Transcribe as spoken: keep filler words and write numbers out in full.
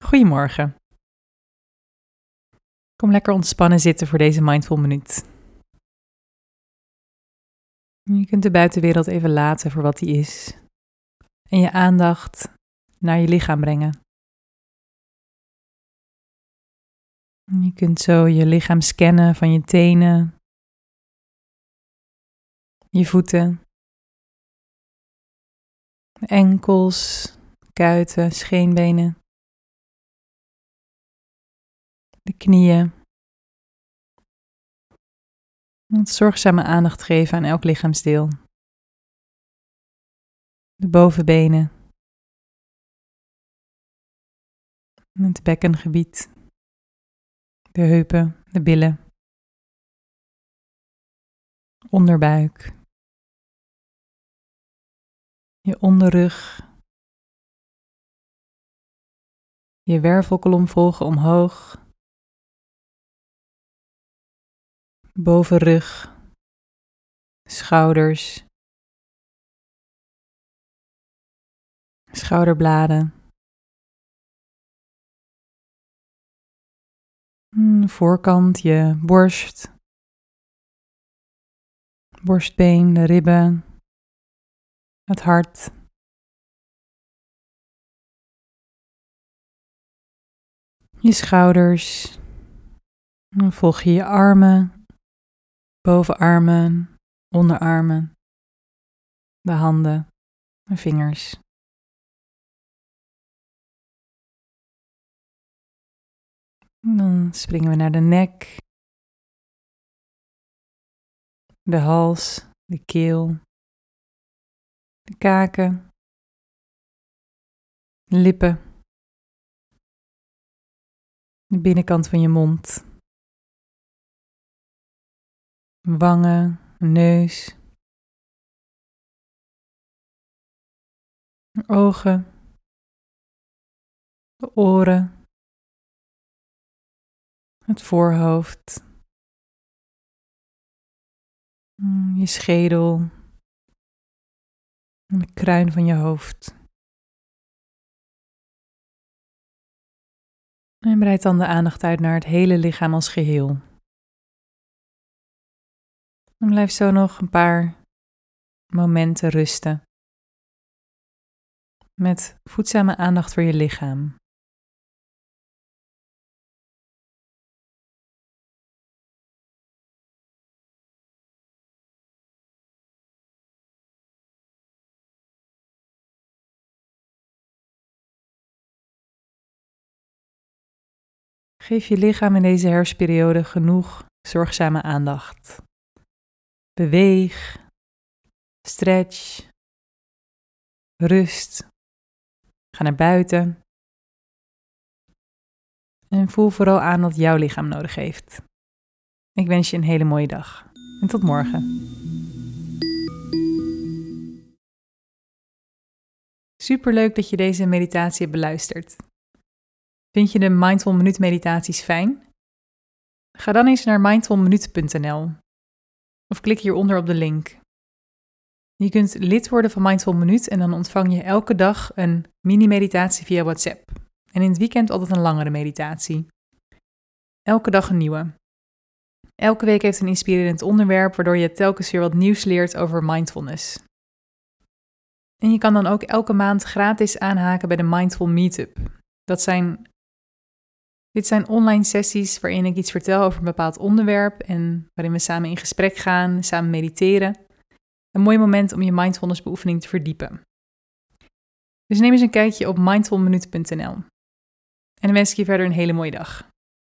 Goedemorgen. Kom lekker ontspannen zitten voor deze Mindful Minuut. Je kunt de buitenwereld even laten voor wat die is en je aandacht naar je lichaam brengen. Je kunt zo je lichaam scannen van je tenen, je voeten, enkels, kuiten, scheenbenen, de knieën. Met zorgzame aandacht geven aan elk lichaamsdeel. De bovenbenen, het bekkengebied, de heupen, de billen, onderbuik, je onderrug, je wervelkolom volgen omhoog, bovenrug, schouders, schouderbladen, voorkant je borst, borstbeen, de ribben, het hart. Je schouders, dan volg je je armen, bovenarmen, onderarmen, de handen, de vingers. En dan springen we naar de nek, de hals, de keel, de kaken, lippen, de binnenkant van je mond, wangen, neus, ogen, de oren, het voorhoofd, je schedel, en de kruin van je hoofd. En breid dan de aandacht uit naar het hele lichaam als geheel. En blijf zo nog een paar momenten rusten. Met voedzame aandacht voor je lichaam. Geef je lichaam in deze herfstperiode genoeg zorgzame aandacht. Beweeg, stretch, rust, ga naar buiten en voel vooral aan wat jouw lichaam nodig heeft. Ik wens je een hele mooie dag en tot morgen. Superleuk dat je deze meditatie hebt beluisterd. Vind je de Mindful Minuut meditaties fijn? Ga dan eens naar mindful minuut punt n l of klik hieronder op de link. Je kunt lid worden van Mindful Minuut en dan ontvang je elke dag een mini-meditatie via WhatsApp. En in het weekend altijd een langere meditatie. Elke dag een nieuwe. Elke week heeft een inspirerend onderwerp, waardoor je telkens weer wat nieuws leert over mindfulness. En je kan dan ook elke maand gratis aanhaken bij de Mindful Meetup. Dat zijn, dit zijn online sessies waarin ik iets vertel over een bepaald onderwerp en waarin we samen in gesprek gaan, samen mediteren. Een mooi moment om je mindfulness beoefening te verdiepen. Dus neem eens een kijkje op mindful minuut punt n l. En dan wens ik je verder een hele mooie dag.